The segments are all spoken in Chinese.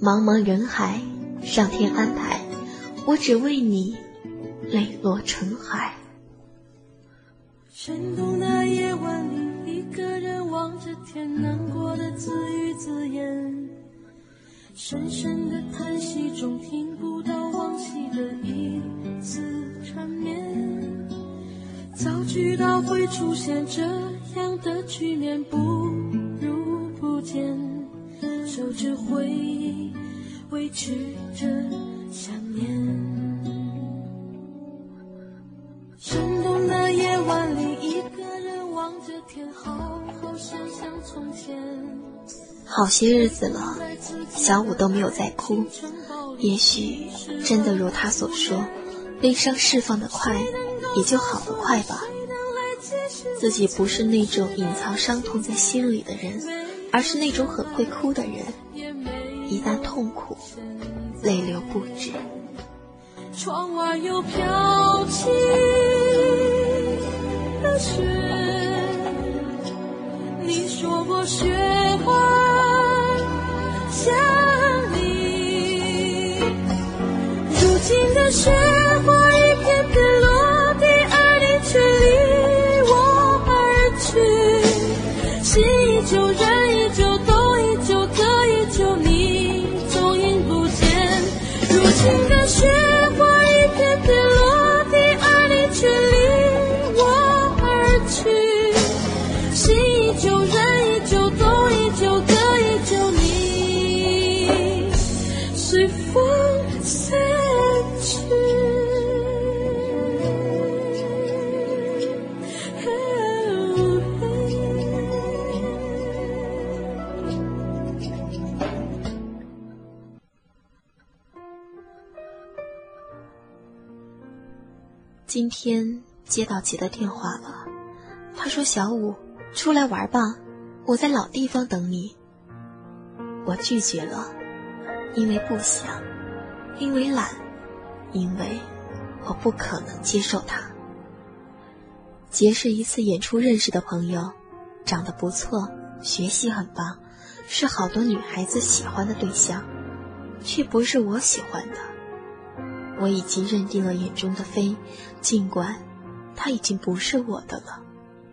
茫茫人海，上天安排，我只为你泪落成海。 深冬的夜晚里，一个人望着天，难过的自语自言，深深的叹息中听不到往昔的一丝缠绵。早知道会出现这样的局面，不如不见，守着回忆，维持着想念。深冬的夜晚里，一个人望着天，好好想想从前。 好些日子了，小五都没有再哭。也许真的如他所说，悲伤释放得快，也就好得快吧。自己不是那种隐藏伤痛在心里的人，而是那种很会哭的人。一旦痛苦，泪流不止。 窗外又飘起了雪，你说我学会想你，如今的雪花一片片落地，而你却离我而去，心依旧，人依旧，都依旧，歌依旧，你踪影不见。如今的雪花一片片落地，而你却离我而去，心依旧，人依旧，都依旧，歌依旧，你随风散去。 今天接到杰的电话了，他说小五出来玩吧，我在老地方等你。我拒绝了，因为不想，因为懒，因为我不可能接受他。杰是一次演出认识的朋友，长得不错，学习很棒，是好多女孩子喜欢的对象，却不是我喜欢的。我已经认定了眼中的飞，尽管他已经不是我的了。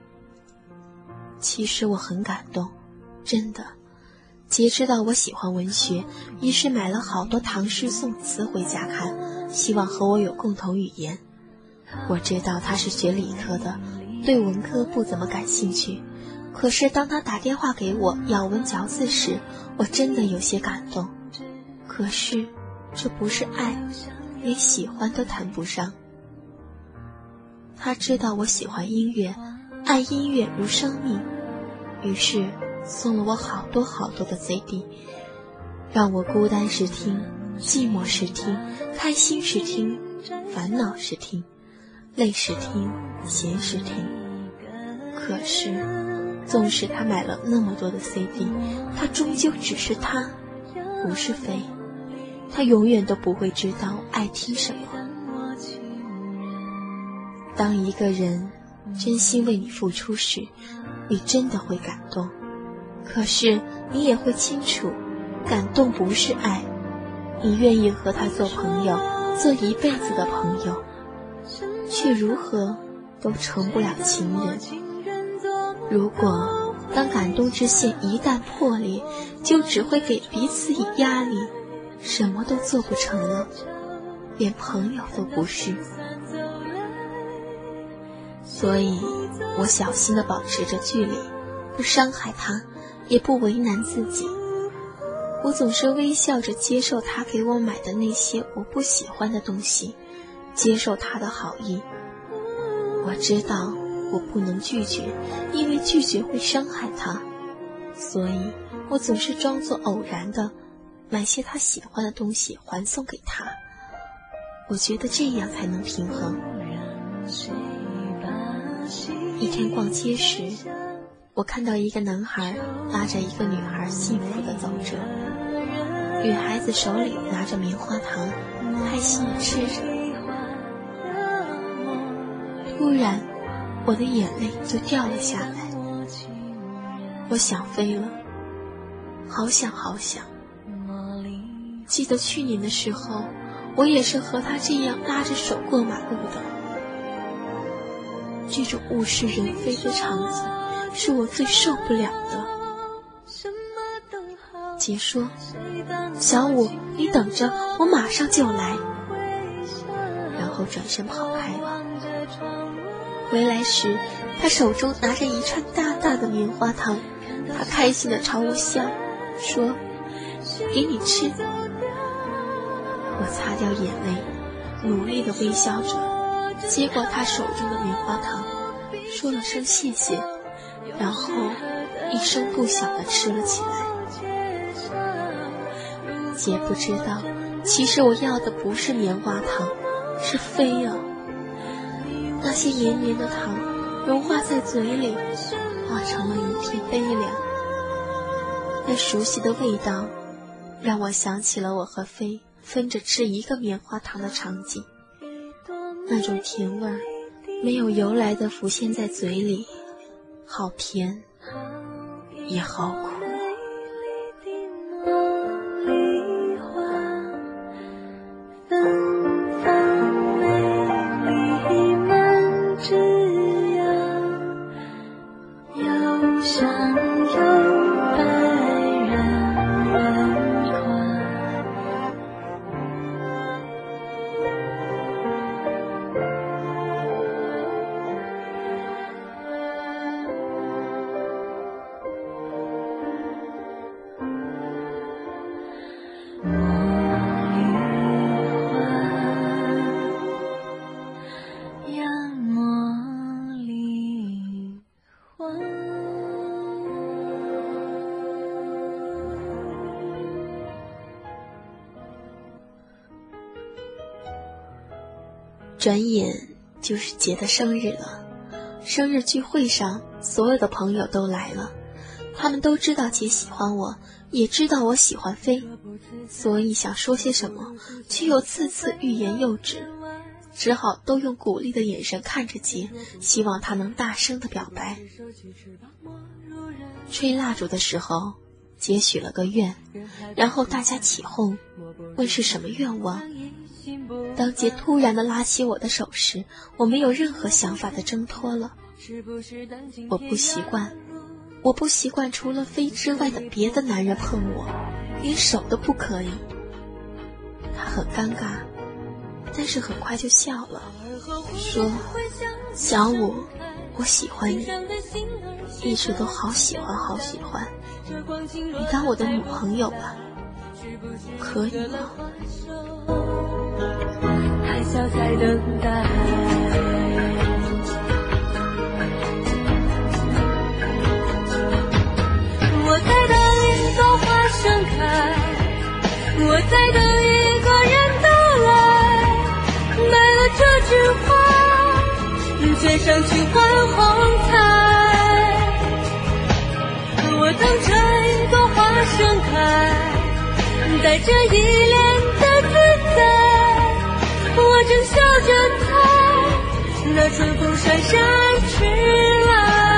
其实我很感动，真的。杰知道我喜欢文学，于是买了好多唐诗宋词回家看，希望和我有共同语言。我知道他是学理科的，对文科不怎么感兴趣，可是当他打电话给我咬文嚼字时，我真的有些感动。可是这不是爱，连喜欢都谈不上。他知道我喜欢音乐，爱音乐如生命，于是送了我好多好多的 CD， 让我孤单时听，寂寞时听，开心时听，烦恼时听，累时听，闲时听。可是纵使他买了那么多的 CD， 他终究只是他，不是飞。他永远都不会知道爱听什么。当一个人真心为你付出时，你真的会感动。可是你也会清楚，感动不是爱。你愿意和他做朋友，做一辈子的朋友，却如何都成不了情人。如果当感动之线一旦破裂，就只会给彼此以压力，什么都做不成了，连朋友都不是。所以我小心地保持着距离，不伤害他，也不为难自己。我总是微笑着接受他给我买的那些我不喜欢的东西，接受他的好意。我知道我不能拒绝，因为拒绝会伤害他，所以我总是装作偶然的买些他喜欢的东西还送给他。我觉得这样才能平衡。一天逛街时，我看到一个男孩拉着一个女孩幸福地走着，女孩子手里拿着棉花糖，开心地吃着。突然我的眼泪就掉了下来，我想飞了，好想好想， 记得去年的时候，我也是和他这样拉着手过马路的。这种物是人非的场景是我最受不了的。姐说，小五，你等着，我马上就来。然后转身跑开了。回来时，他手中拿着一串大大的棉花糖，他开心地朝我笑，说，给你吃。我擦掉眼泪，努力地微笑着，接过他手中的棉花糖，说了声谢谢，然后一声不响地吃了起来。姐不知道，其实我要的不是棉花糖，是飞啊！那些黏黏的糖融化在嘴里，化成了一片悲凉。那熟悉的味道，让我想起了我和飞分着吃一个棉花糖的场景。那种甜味儿，没有由来的浮现在嘴里，好甜，也好苦。转眼就是姐的生日了，生日聚会上所有的朋友都来了，他们都知道姐喜欢我，也知道我喜欢飞，所以想说些什么却又次次欲言又止，只好都用鼓励的眼神看着姐，希望她能大声的表白。吹蜡烛的时候，姐许了个愿，然后大家起哄，问是什么愿望。当姐突然地拉起我的手时，我没有任何想法地挣脱了。我不习惯除了飞之外的别的男人碰我，连手都不可以。他很尴尬，但是很快就笑了，说，小五，我喜欢你，一直都好喜欢好喜欢，你当我的女朋友吧，可以吗？ 还笑在等待，我在等一朵花盛开，我在等一个人到来，买了这枝花，却上去换红彩。我等着一朵花盛开，带着依恋的自在，我正笑着猜，那春风姗姗去来。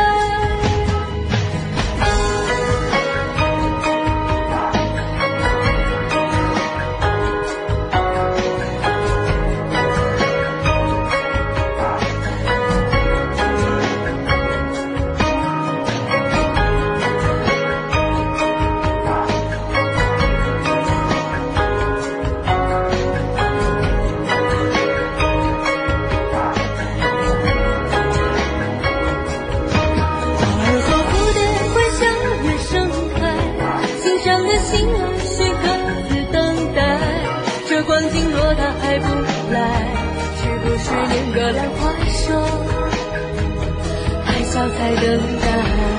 在等待，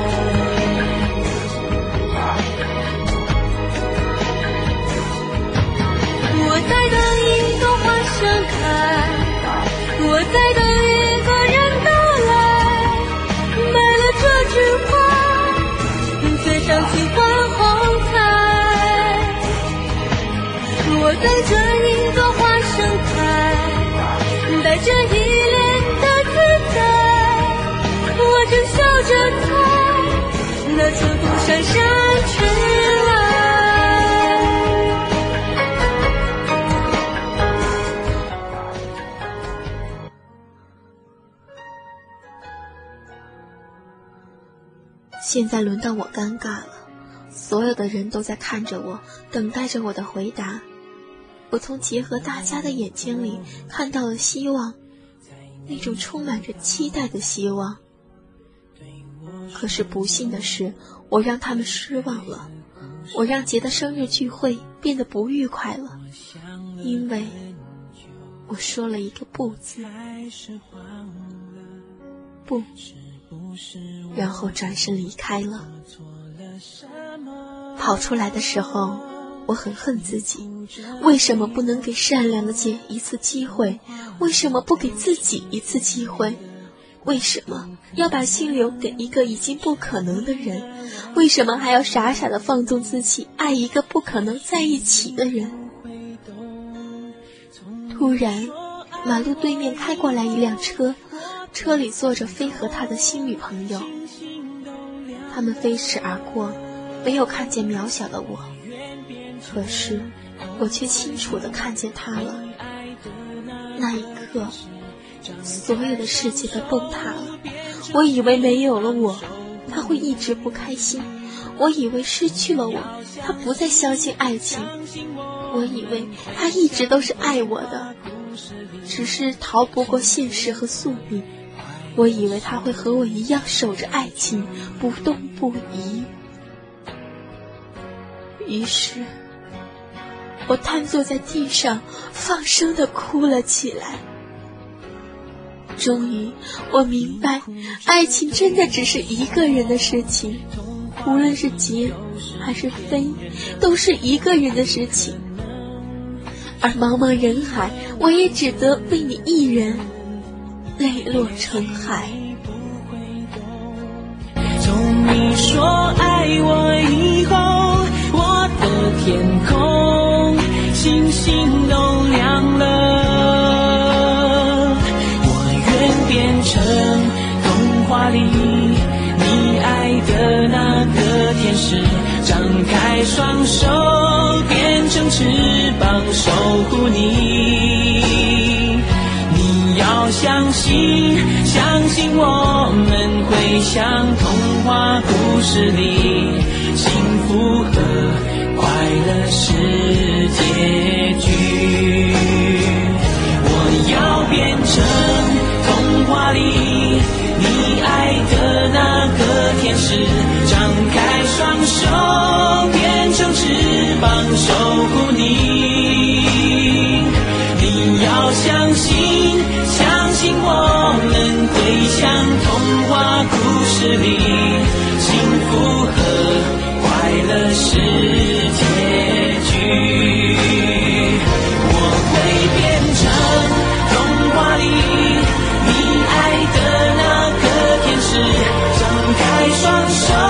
我在等一朵花盛开，我在等一个人到来，买了这枝花，却上去换红彩。我等着一朵花盛开，带着依恋的自在，我正笑着猜，那春风姗姗去来。 现在轮到我尴尬了，所有的人都在看着我，等待着我的回答。我从结合大家的眼睛里看到了希望，那种充满着期待的希望。可是不幸的是，我让他们失望了，我让杰的生日聚会变得不愉快了，因为我说了一个不字，不，然后转身离开了。跑出来的时候，我很恨自己，为什么不能给善良的杰一次机会？为什么不给自己一次机会？为什么要把心留给一个已经不可能的人？为什么还要傻傻地放纵自己，爱一个不可能在一起的人？突然，马路对面开过来一辆车，车里坐着飞和他的新女朋友。他们飞驰而过，没有看见渺小的我，可是我却清楚地看见他了。那一刻，所有的世界都崩塌了。我以为没有了我，他会一直不开心；我以为失去了我，他不再相信爱情；我以为他一直都是爱我的，只是逃不过现实和宿命；我以为他会和我一样守着爱情，不动不移。于是，我瘫坐在地上，放声地哭了起来。终于，我明白，爱情真的只是一个人的事情，无论是杰还是飞，都是一个人的事情。而茫茫人海，我也只得为你一人，泪落成海。 从你说爱我以后，我的天空星星都亮了。变成童话里你爱的那个天使，张开双手变成翅膀守护你。你要相信，相信我们会像童话故事里，幸福和快乐是结局。我要变成童话里你爱的那个天使，张开双手变成翅膀守护你。你要相信，相信我们会像童话故事里，幸福和快乐是结局。我会变成童话里你爱的那个天使，张开双手